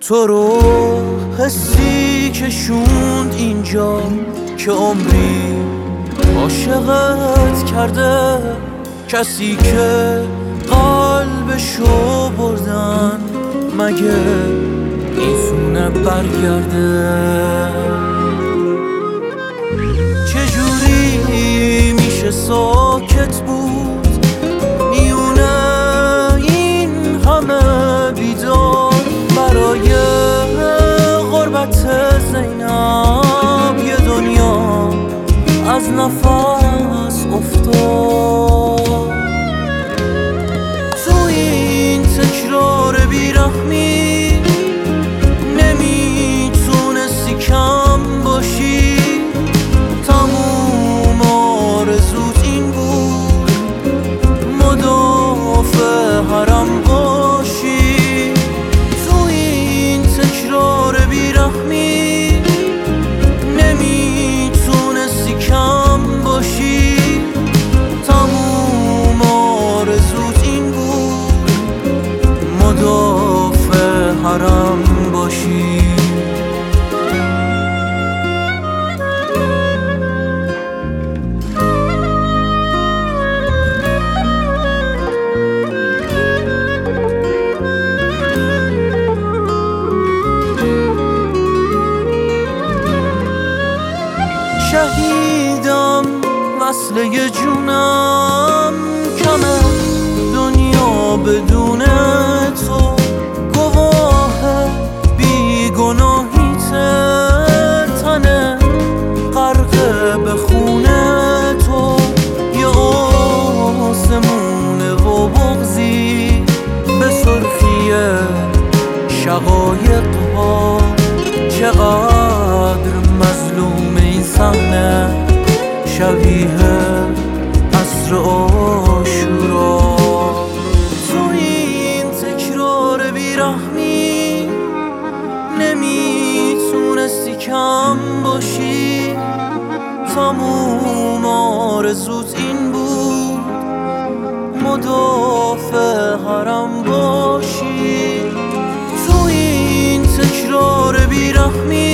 تو رو حسی کشوند اینجا که عمری عاشقت کرده، کسی که قلبشو بردن مگه میتونه برگرده؟ چجوری میشه ساکت بود میونه این همه بیدار برای غربت زینب؟ یه دنیا از نفس افتاد تو این تکرار بیرحمی، نمیتونستی کم باشی، تموم آرزوت این بود مدافع حرم باشی. تو این تکرار بیرحمی نمیتونستی کم باشی، تموم آرزوت این بود مدافع حرم باشی. شهیدم وصله جونم کمه، دنیا بدون تو گواه بیگناهیت، تنه غرق به خون تو، یه آسمونه و بغضی به سرخی شقایق ها. چقدر مظلوم این صحنه، شبیه عصر عاشورا. تو این تکرار بیرحمی نمیتونستی کم باشی، تموم آرزوت این بود مدافع حرم باشی. تو این تکرار بیرحمی